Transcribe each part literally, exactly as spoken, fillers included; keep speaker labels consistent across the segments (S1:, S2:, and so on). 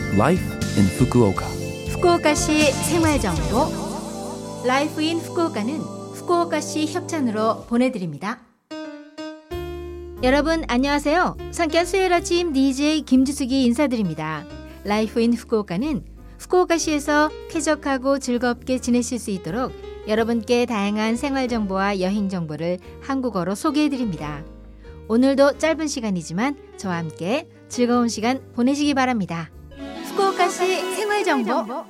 S1: Life in Fukuoka.
S2: 후쿠오카시 생활정보 라이프 인 후쿠오카는 후쿠오카시 협찬으로 보내드립니다. 여러분 안녕하세요. 상쾌한 수요일 아침 디제이 김주숙이 인사드립니다. 라이프 인 후쿠오카는 후쿠오카시에서 쾌적하고 즐겁게 지내실 수 있도록 여러분께 다양한 생활정보와 여행정보를 한국어로 소개해드립니다. 오늘도 짧은 시간이지만 저와 함께 즐거운 시간 보내시기 바랍니다. 후쿠오카시 생활정보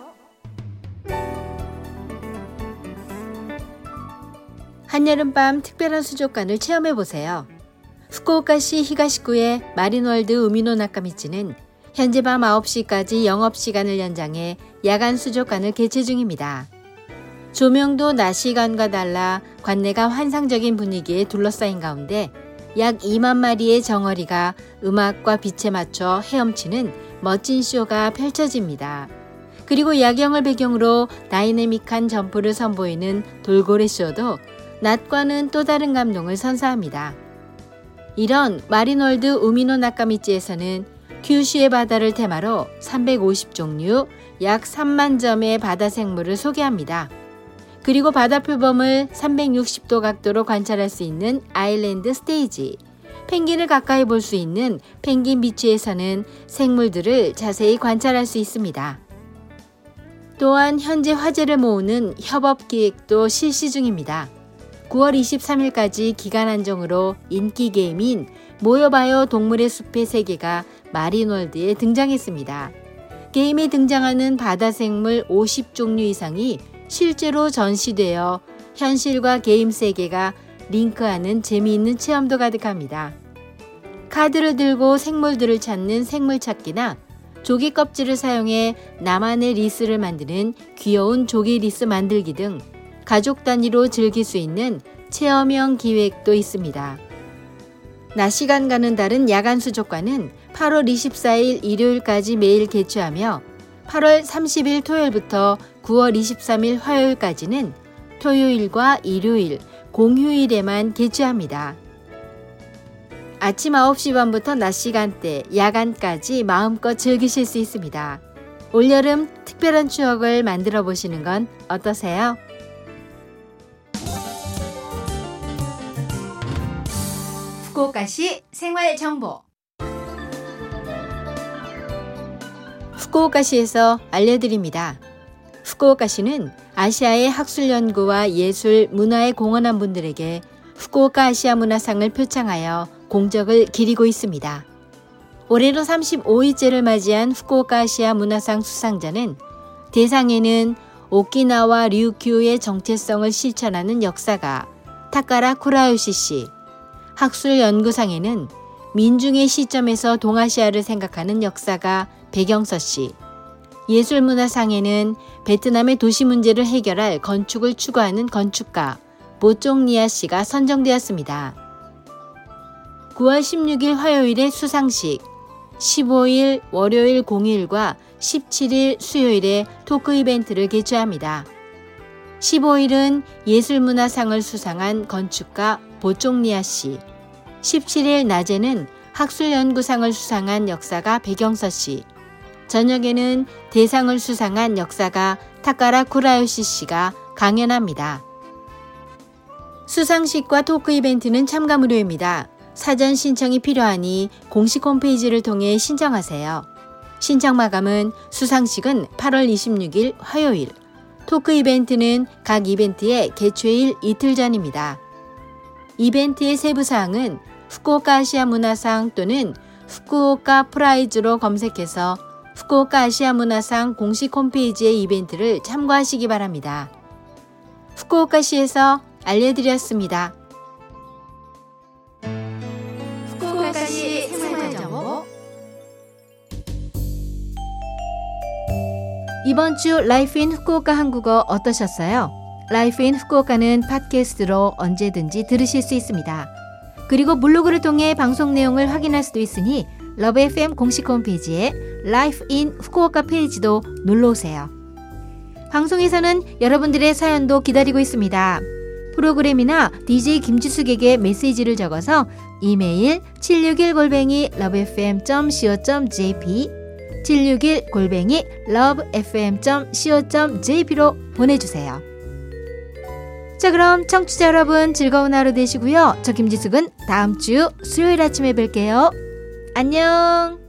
S2: 한여름밤 특별한 수족관을 체험해보세요. 후쿠오카시 히가시구의 마린월드 우미노 나카미치는 현재 밤 아홉 시까지 영업시간을 연장해 야간 수족관을 개최 중입니다. 조명도 낮 시간과 달라 관내가 환상적인 분위기에 둘러싸인 가운데 약 이만 마리의 정어리가 음악과 빛에 맞춰 헤엄치는 멋진 쇼가 펼쳐집니다. 그리고 야경을 배경으로 다이내믹한 점프를 선보이는 돌고래 쇼도 낮과는 또 다른 감동을 선사합니다. 이런 마린월드 우미노 나카미치에서는 큐슈의 바다를 테마로 삼백오십 종류 약 삼만 점의 바다 생물을 소개합니다. 그리고 바다 표범을 삼백육십 도 각도로 관찰할 수 있는 아일랜드 스테이지, 펭귄을 가까이 볼 수 있는 펭귄 비치에서는 생물들을 자세히 관찰할 수 있습니다. 또한 현재 화제를 모으는 협업 기획도 실시 중입니다. 구월 이십삼일까지 기간 한정으로 인기 게임인 모여봐요 동물의 숲의 세계가 마린월드에 등장했습니다. 게임에 등장하는 바다 생물 오십 종류 이상이 실제로 전시되어 현실과 게임 세계가 링크하는 재미있는 체험도 가득합니다. 카드를 들고 생물들을 찾는 생물 찾기나 조개 껍질을 사용해 나만의 리스를 만드는 귀여운 조개 리스 만들기 등 가족 단위로 즐길 수 있는 체험형 기획도 있습니다. 낮 시간 가는 다른 야간 수족관은 팔월 이십사일 일요일까지 매일 개최하며 팔월 삼십일 토요일부터 구월 이십삼일 화요일까지는 토요일과 일요일, 공휴일에만 개최합니다. 아침 아홉 시 반부터 낮 시간대, 야간까지 마음껏 즐기실 수 있습니다. 올여름 특별한 추억을 만들어 보시는 건 어떠세요? 후쿠오카시 생활정보 후쿠오카시에서 알려드립니다. 후쿠오카시는 아시아의 학술연구와 예술, 문화에 공헌한 분들에게 후쿠오카 아시아 문화상을 표창하여 공적을 기리고 있습니다. 올해로 삼십오회째를 맞이한 후쿠오카 아시아 문화상 수상자는 대상에는 오키나와 류큐의 정체성을 실천하는 역사가 타카라 쿠라요시 씨, 학술연구상에는 민중의 시점에서 동아시아를 생각하는 역사가 백영서 씨, 예술문화상에는 베트남의 도시 문제를 해결할 건축을 추구하는 건축가 보쫑리아 씨가 선정되었습니다. 구월 십육일 화요일에 수상식, 십오일 월요일 공휴일과 십칠일 수요일에 토크 이벤트를 개최합니다. 십오일은 예술문화상을 수상한 건축가 보쫑리아 씨, 십칠일 낮에는 학술연구상을 수상한 역사가 백영서 씨, 저녁에는 대상을 수상한 역사가 타카라 쿠라요시 씨가 강연합니다. 수상식과 토크 이벤트는 참가 무료입니다. 사전 신청이 필요하니 공식 홈페이지를 통해 신청하세요. 신청 마감은 수상식은 팔월 이십육일 화요일, 토크 이벤트는 각 이벤트의 개최일 이틀 전입니다. 이벤트의 세부사항은 후쿠오카 아시아 문화상 또는 후쿠오카 프라이즈로 검색해서 후쿠오카 아시아 문화상 공식 홈페이지의 이벤트를 참고하시기 바랍니다. 후쿠오카시에서 알려드렸습니다. 후쿠오카시 생활정보 이번 주 라이프 인 후쿠오카 한국어 어떠셨어요? 라이프 인 후쿠오카는 팟캐스트로 언제든지 들으실 수 있습니다. 그리고 블로그를 통해 방송 내용을 확인할 수도 있으니 러브 에프엠 공식 홈페이지에 라이프 인 후쿠오카 페이지도 눌러오세요. 방송에서는 여러분들의 사연도 기다리고 있습니다. 프로그램이나 디제이 김지숙에게 메시지를 적어서 이메일 칠육일 골뱅이 러브에프엠 닷 씨오 닷 제이피 칠육일 골뱅이 러브에프엠 점 씨오 점 제이피로 보내주세요. 자, 그럼 청취자 여러분 즐거운 하루 되시고요. 저 김지숙은 다음 주 수요일 아침에 뵐게요. 안녕.